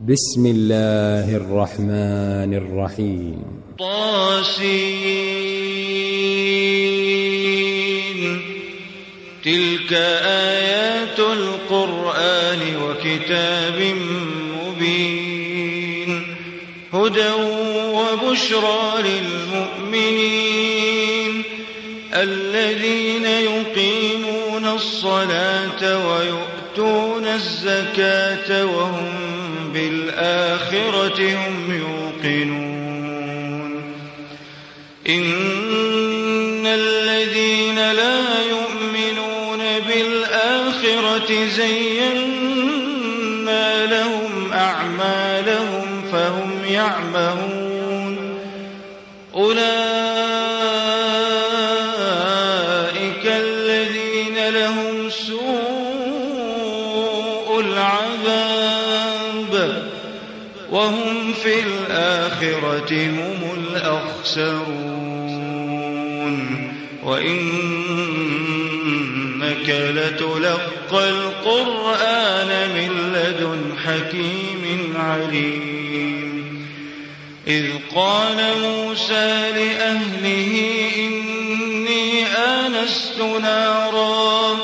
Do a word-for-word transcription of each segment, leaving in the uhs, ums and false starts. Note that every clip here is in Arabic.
بسم الله الرحمن الرحيم. طاسين. تلك آيات القرآن وكتاب مبين هدى وبشرى للمؤمنين الذين يقيمون الصلاة ويؤتون الزكاة وهم بالآخرة هم يوقنون. إن الذين لا يؤمنون بالآخرة زينا لهم أعمالهم فهم يعمهون. أولئك الذين لهم سوء العذاب وهم في الآخرة هم الأخسرون. وإنك لتلقى القرآن من لدن حكيم عليم. إذ قال موسى لأهله إني آنست نارا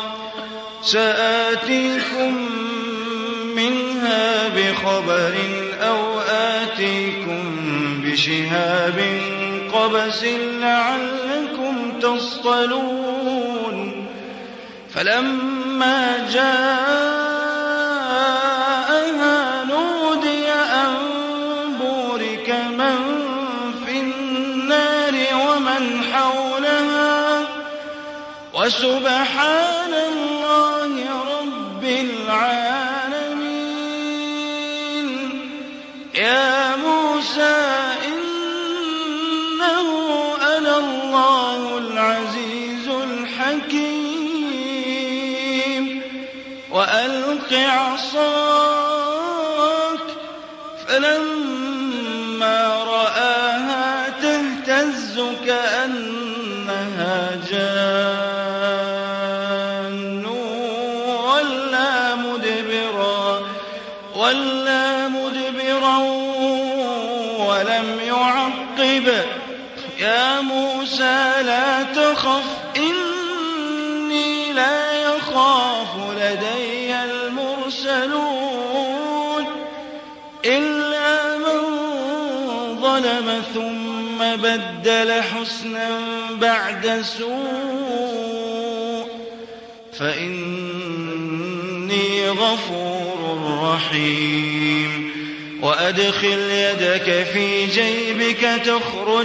سآتيكم منها بخبر أو آتيكم بشهاب قبس لعلكم تصطلون. فلما جاءها نودي أن بورك من في النار ومن حولها وسبحان الله رب العالمين. يا موسى إنه أنا الله العزيز الحكيم وألق عصاك. فلما رآها تهتز كأنها جان ولا مدبرا ولا مدبرا ولم يعقب. يا موسى لا تخف إني لا يخاف لدي المرسلون إلا من ظلم ثم بدل حسنا بعد سوء فإني غفور رحيم. وأدخل يدك في جيبك تخرج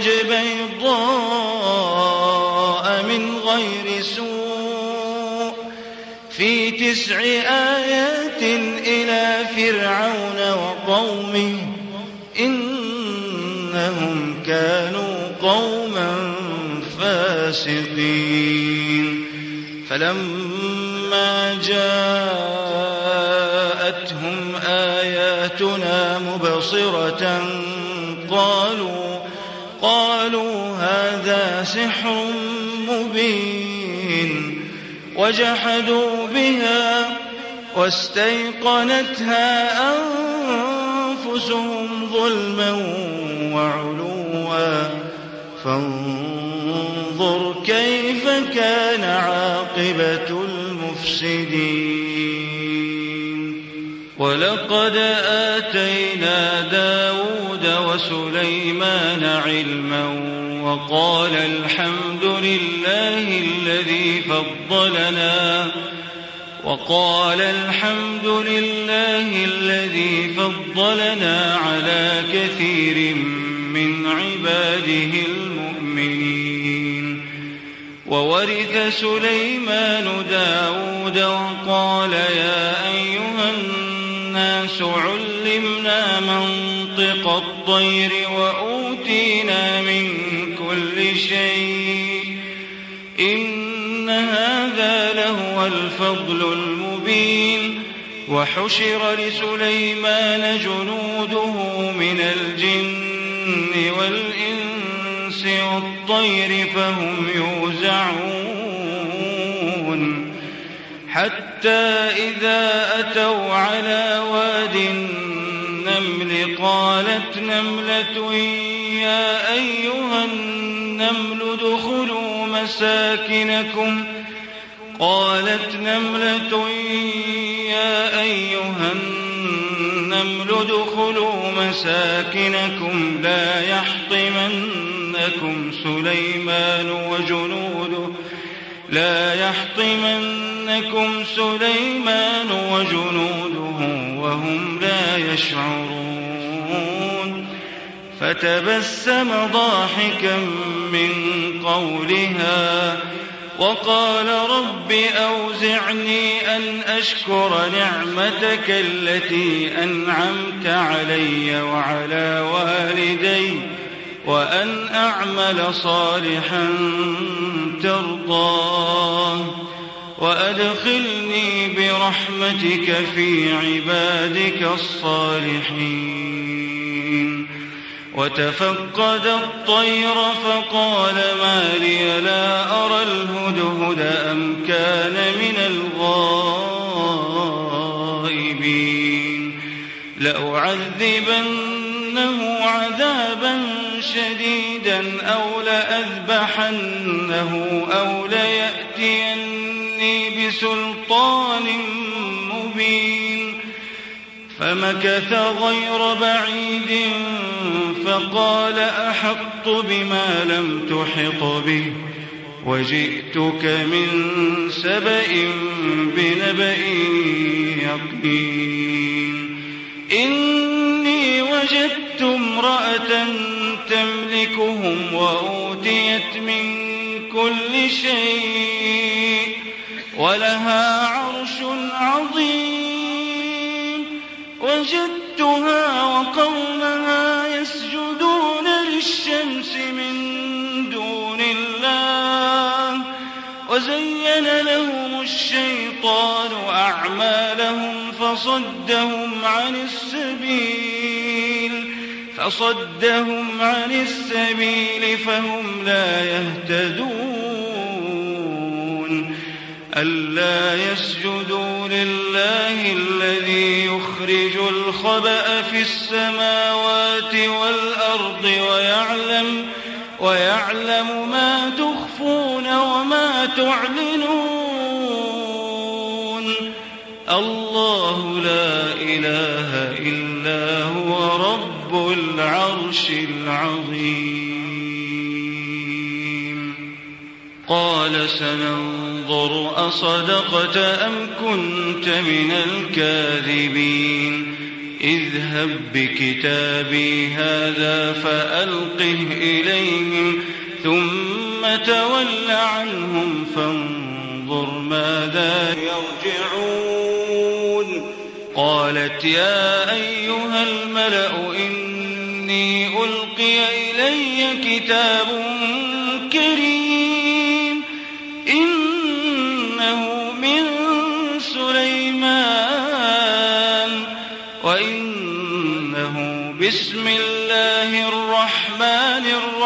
بيضاء من غير سوء في تسع آيات إلى فرعون وقومه إنهم كانوا قوما فاسقين. فلما جاءتهم آياتنا مبصرة قالوا قالوا هذا سحر مبين وجحدوا بها واستيقنتها أنفسهم ظلما وعلوا فانظر كيف كان عاقبة المفسدين. ولقد آتينا داود وسليمان علما وقال الحمد لله الذي فضلنا وقال الحمد لله الذي فضلنا على كثير من عباده المؤمنين. وورث سليمان داود وقال يا أيها الناس علمنا منطق الطير وأوتينا من كل شيء إن هذا لهو الفضل المبين. وحشر لسليمان جنوده من الجن والإنس والطير فهم يوزعون حتى إذا أتوا على واد النمل قالت نملة يا أيها النمل ادخلوا مساكنكم قالت نملة يا أيها النمل ادخلوا مساكنكم لا يحطمنكم سليمان وجنوده لا يحطمنكم سليمان وجنوده وهم لا يشعرون فتبسم ضاحكا من قولها وقال رب أوزعني أن أشكر نعمتك التي أنعمت علي وعلى والدي وأن أعمل صالحا ترضاه وأدخلني برحمتك في عبادك الصالحين وتفقد الطير فقال ما لي لا أرى الهدهد أم كان من الغائبين لأعذبنه عذابا شديدا أو لأذبحنه أو ليأتيني بسلطان مبين فمكث غير بعيد فقال أحطت بما لم تحط به وجئتك من سبأ بنبأ يقين إني وجدت امرأة تملكهم وأوتيت من كل شيء ولها عرش عظيم وجدتها وقومها يسجدون للشمس من دون الله وزين لهم الشيطان أعمالهم فصدهم عن السبيل فصدهم عن السبيل فهم لا يهتدون ألا يسجدوا لله الذي يخرج الخبأ في السماوات والأرض ويعلم ويعلم ما تخفون وما تعلنون الله لا إله إلا هو رب العرش العظيم قال سننظر أصدقت أم كنت من الكاذبين اذهب بكتابي هذا فألقه إليهم ثم تول عنهم فانظر ماذا يرجعون قالت يا أيها الملأ إني ألقي إلي كتاب كريم إنه من سليمان وإنه بسم الله الرحمن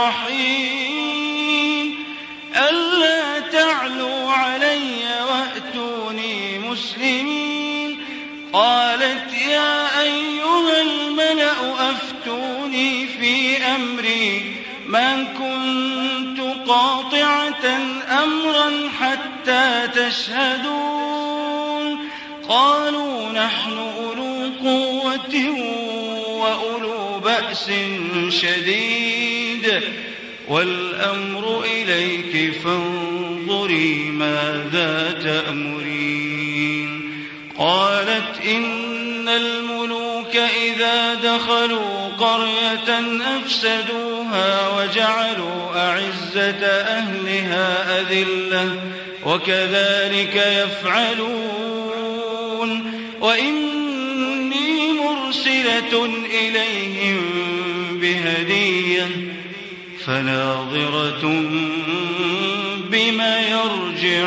الرحيم ألا تعلوا علي وأتوني مسلمين قالت يا أيها الملأ أفتوني في أمري ما كنت قاطعة أمرا حتى تشهدون قالوا نحن أولو قوة وأولو بأس شديد والأمر إليك فانظري ماذا تأمرين قالت إن الملوك إذا دخلوا قرية أفسدوها وجعلوا أعزة أهلها أذلة وكذلك يفعلون وإني مرسلة إليهم بهدية فناظرة بما يرجع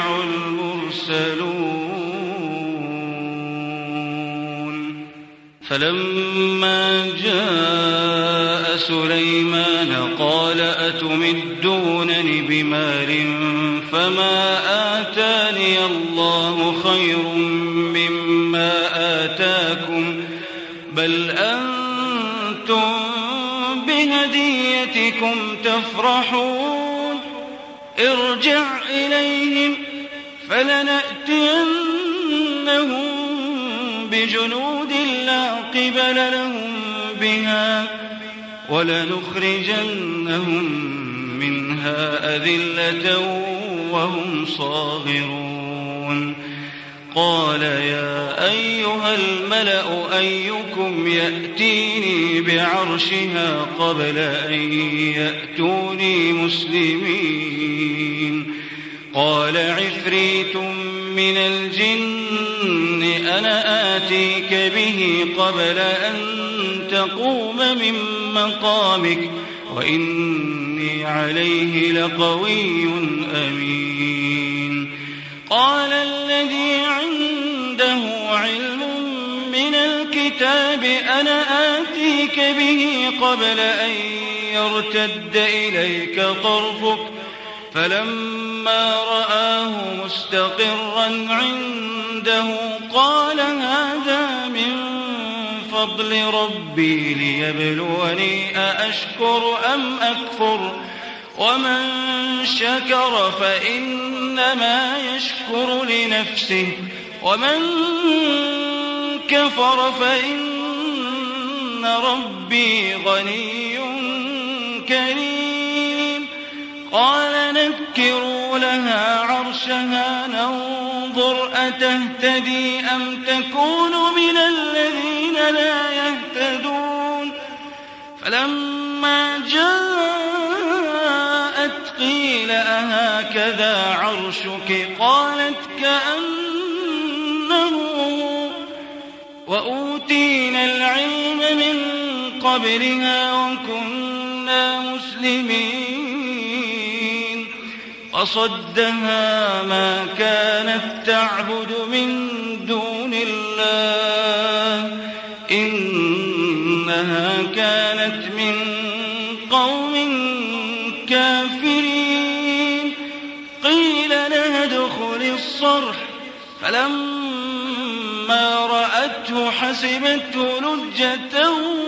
المرسلون فلما جاء سليمان قال أتمدونني بمال فما آتاني الله خير مما آتاكم بل أنتم أنتم بهديتكم تفرحون ارجع إليهم فلنأتينهم بجنود لا قبل لهم بها ولنخرجنهم منها أذلة وهم صاغرون. قال يا أيها الملأ أيكم يأتيني بعرشها قبل أن يأتوني مسلمين. قال عفريت من الجن أنا آتيك به قبل أن تقوم من مقامك وإني عليه لقوي أمين. قال الذي عنده علم من الكتاب أنا آتيك به قبل أن يرتد إليك طرفك فلما رآه مستقرا عنده قال هذا من فضل ربي ليبلوني أأشكر أم أكفر ومن شكر فإنما يشكر لنفسه ومن كفر فإن ربي غني كريم. قال نكروا لها عرشها ننظر أتهتدي أم تكون من الذين لا يهتدون. فلما جاءت قيل أهكذا عرشك قالت كأنه وأوتينا العلم من قبلها وكنا مسلمين. فصدها ما كانت تعبد من دون الله إنها كانت من قوم كافرين. قيل لها ادخل الصرح فلما رأته حسبته لجة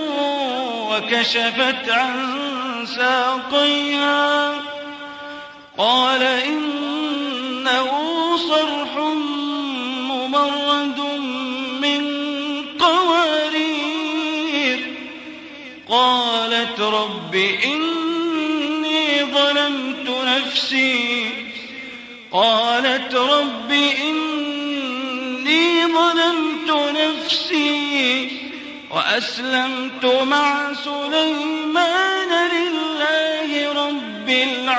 وكشفت عن ساقيها قال إنه صرح ممرد من قوارير. قالت رب إني ظلمت نفسي قالت رب إني ظلمت نفسي وأسلمت مع سليمان لله رب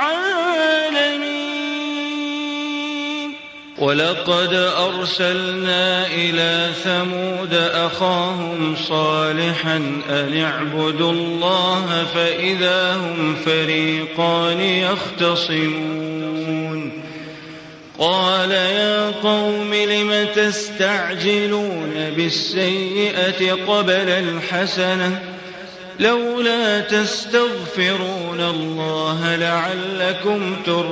العالمين. ولقد أرسلنا إلى ثمود أخاهم صالحا أن اعبدوا الله فإذا هم فريقان يختصمون. قال يا قوم لم تستعجلون بالسيئة قبل الحسنة لولا تستغفرون الله لعلكم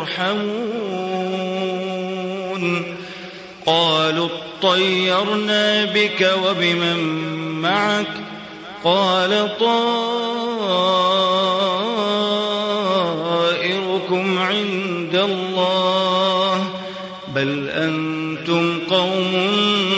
ترحمون. قالوا اطيرنا بك وبمن معك قال طائركم عند الله بل أنتم قوم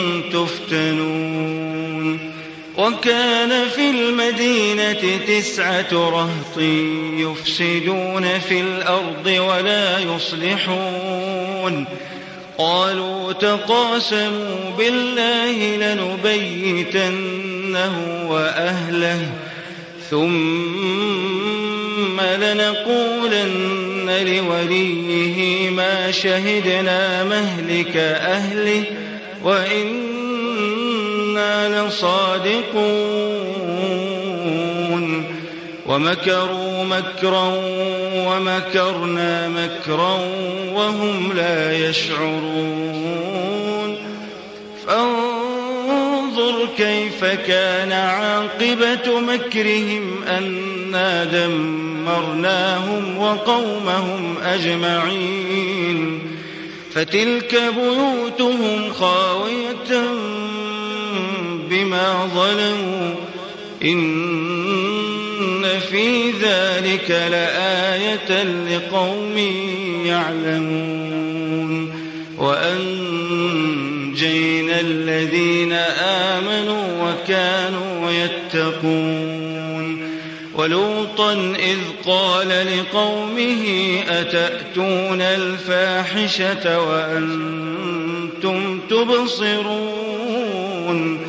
تفتنون. وكان في المدينة تسعة رهط يفسدون في الأرض ولا يصلحون. قالوا تقاسموا بالله لنبيتنه وأهله ثم لنقولن لوليه ما شهدنا مهلك أهله وإنا لصادقون. ومكروا مكرا ومكرنا مكرا وهم لا يشعرون. فانظر كيف كان عاقبة مكرهم أنا دمرناهم وقومهم أجمعين. فتلك بيوتهم خاوية بما ظلموا إن في ذلك لآية لقوم يعلمون وأنجينا الذين آمنوا وكانوا يتقون ولوطا إذ قال لقومه أتأتون الفاحشة وأنتم تبصرون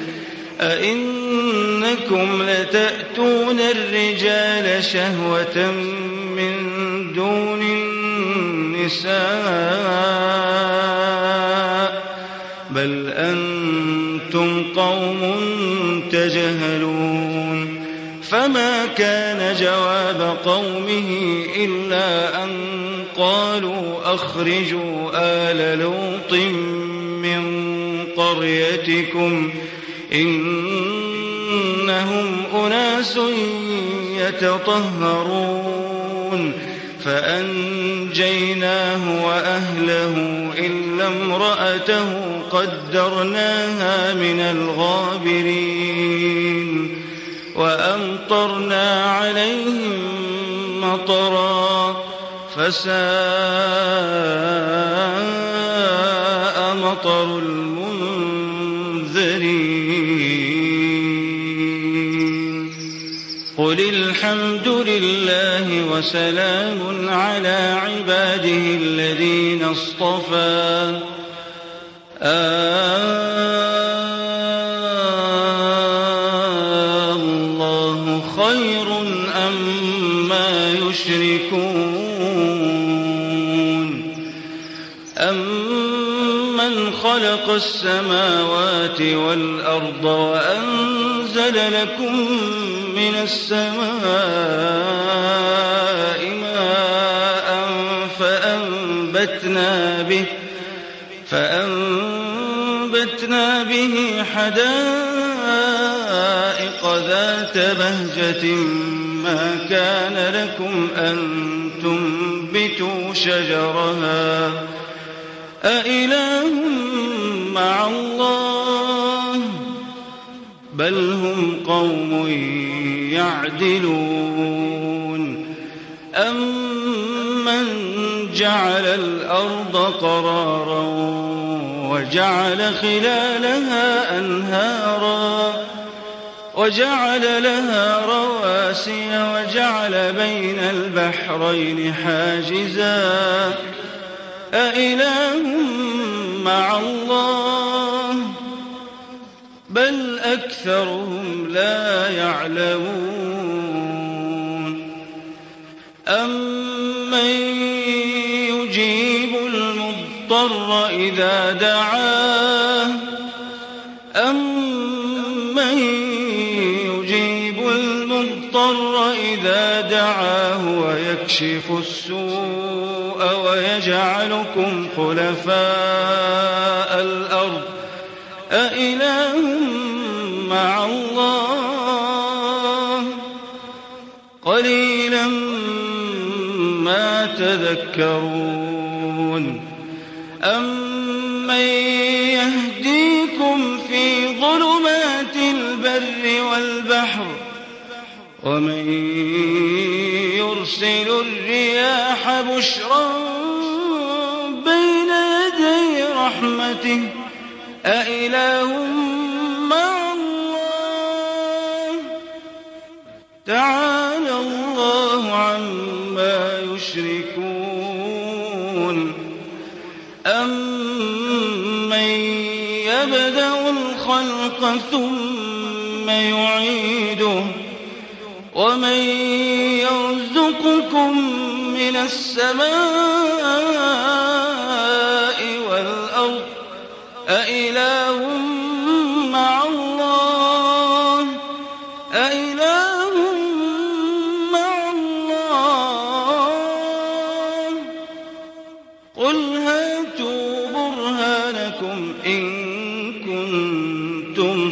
أئنكم لتأتون الرجال شهوة من دون النساء بل أنتم قوم تجهلون فما كان جواب قومه إلا أن قالوا أخرجوا آل لوط من قريتكم إنهم أناس يتطهرون فأنجيناه وأهله إلا امرأته قدرناها من الغابرين وأمطرنا عليهم مطرا فساء مطر المنذرين قل الحمد لله وسلام على عباده الذين اصطفى الله خير أما يشركون أمن خلق السماوات والأرض وأنزل لكم من السماء ماء فأنبتنا به فأنبتنا به حدائق ذات بهجة ما كان لكم أن تنبتوا شجرها أإله مع الله بل هم قوم يعدلون أمن جعل الأرض قرارا وجعل خلالها أنهارا وجعل لها رواسي وجعل بين البحرين حاجزا أإله مع الله بل أكثرهم لا يعلمون أمن يجيب المضطر إذا دعاه أمن يجيب المضطر إذا دعاه ويكشف السوء ويجعلكم خلفاء الأرض أإله مع الله قليلا ما تذكرون أمن يهديكم في ظلمات البر والبحر ومن يرسل الرياح بشرا بين يدي رحمته أإله مع الله تعالى الله عما يشركون أمن يبدأ الخلق ثم يعيده ومن يرزقكم من السماء والأرض أإله مع الله أإله مع الله قل هاتوا برهانكم إن كنتم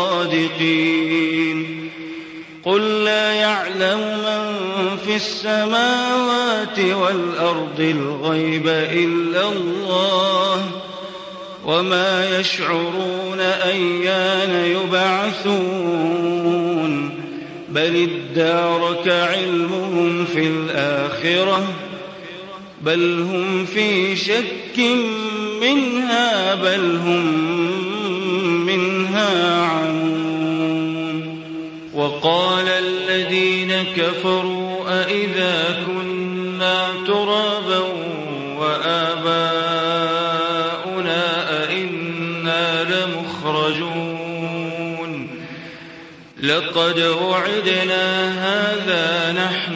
صادقين قل لا يعلم من في السماوات والأرض الغيب إلا الله وما يشعرون أيان يبعثون بل ادارك علمهم في الآخرة بل هم في شك منها بل هم منها عمون. وقال الذين كفروا أئذا كنا ترابا وآباؤنا أئنا لمخرجون لقد وعدنا هذا نحن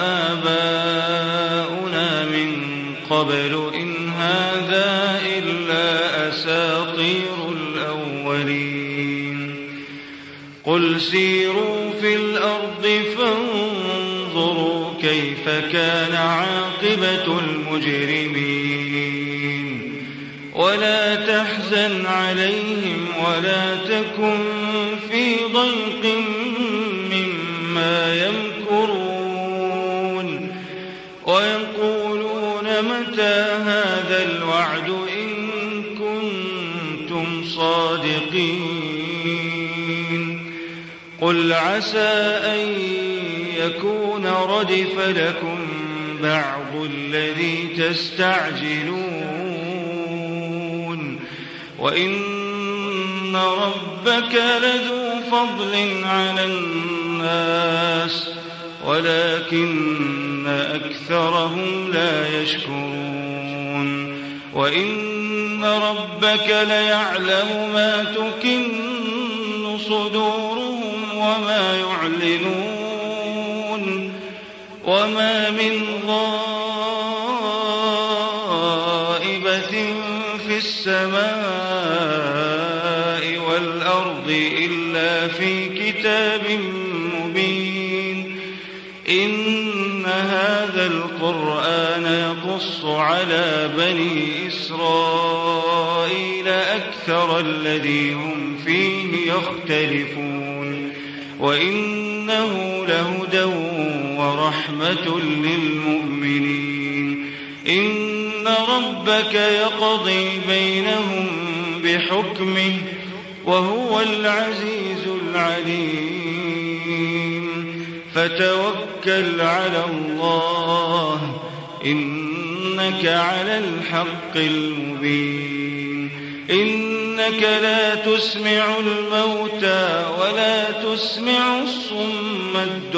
وآباؤنا من قبل إن هذا إلا أساطير الأولين. قل سيروا في الأرض فانظروا كيف كان عاقبة المجرمين ولا تحزن عليهم ولا تكن في ضيق مما يمكرون ويقولون متى هذا الوعد إن كنتم صادقين. قل عسى أن يكون ردف لكم بعض الذي تستعجلون وإن ربك لذو فضل على الناس ولكن أكثرهم لا يشكرون. وإن ربك ليعلم ما تكن صدورهم وما يعلنون وما من غائبة في السماء والأرض إلا في كتاب مبين. إن هذا القرآن يقص على بني إسرائيل أكثر الذي هم فيه يختلفون وإنه لهدى ورحمة للمؤمنين. إن ربك يقضي بينهم بحكمه وهو العزيز العليم. فتوكل على الله إنك على الحق المبين. إنك لا تسمع الموتى ولا تسمع الصم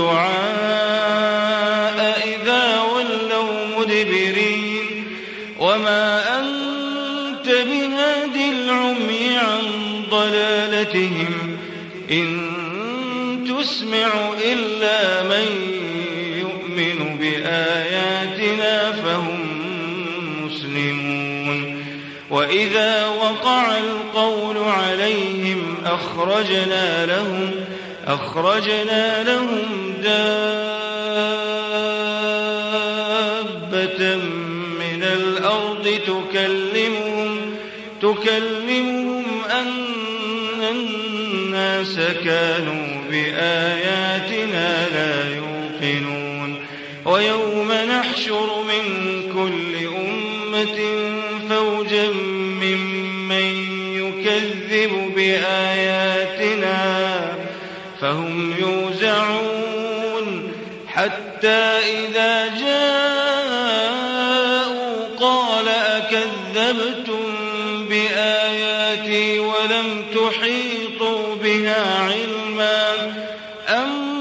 الدعاء إذا ولوا مدبرين وما أنت بهاد العمي عن ضلالتهم إن تسمع إلا من يؤمن بآياتنا فهم مسلمون. وإذا وقع القول عليهم أخرجنا لهم أخرجنا لهم دابة من الأرض تكلمهم تكلمهم أن الناس كانوا بآياتنا لا يوقنون. ويوم نحشر من كل أمة فوجا ممن يكذب بآياتنا فهم يوزعون حتى إذا جاءوا قال أكذبتم بآياتي ولم تحيطوا بها علما أم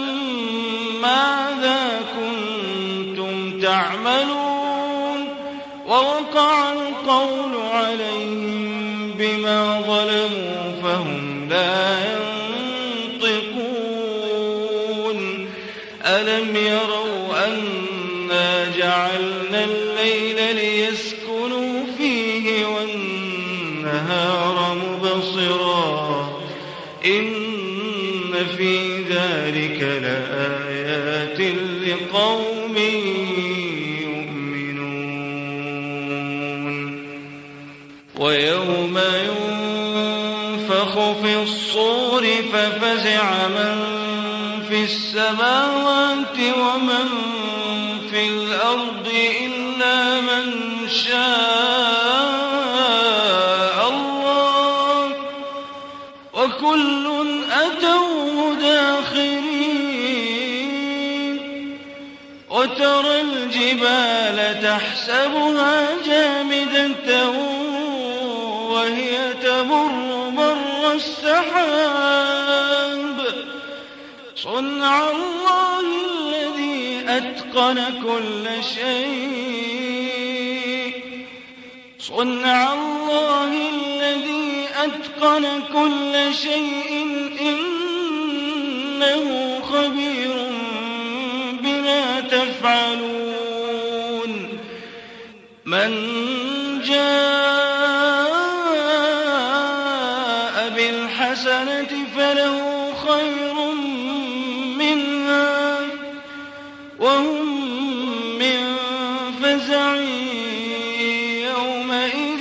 ماذا كنتم تعملون. ووقع القول عليهم بما ظلموا فهم لا ينطقون. ألم يروا أنا جعلنا الليل ليسكنوا فيه والنهار مبصرا إن في ذلك لآيات لقوم يؤمنون. ويوم ينفخ في الصور ففزع من في السماوات ومن في الأرض إلا من شاء الله وكل أتوه داخرين. وترى الجبال تحسبها جامدة وهي تمر مر السحاب صنع الله الذي أتقن كل شيء صنع الله الذي أتقن كل شيء إنه خبير بما تفعلون من جاء بالحسنة فله خير منها وهم من فزع يومئذ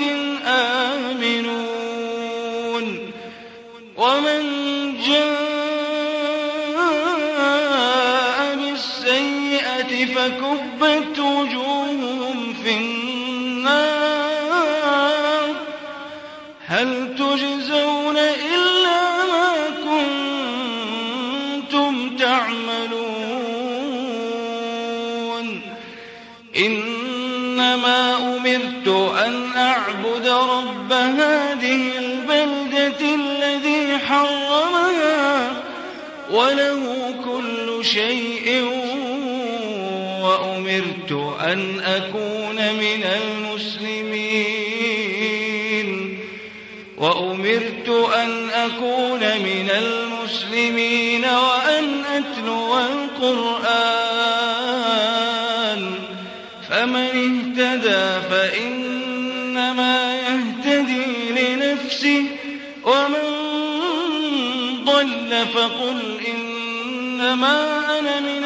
آمنون ومن جاء بالسيئة فكبت وجوههم في النار هل تجزون إلا ما كنتم تعملون إنما أمرت أن أعبد رب هذه البلدة الذي حرمها وله كل شيء وأمرت أن أكون من المسلمين وأمرت أن أكون من المسلمين وأن أتلو القرآن فمن اهتدى فإنما يهتدي لنفسه ومن ضل فقل إنما أنا من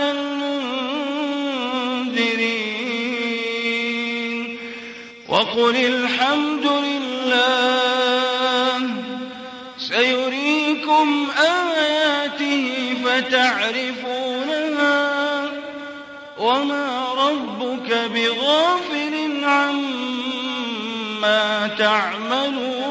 المنذرين وقل الحمد لله سيريكم آياته فتعرفونها وما ربك بغافل عما تعملون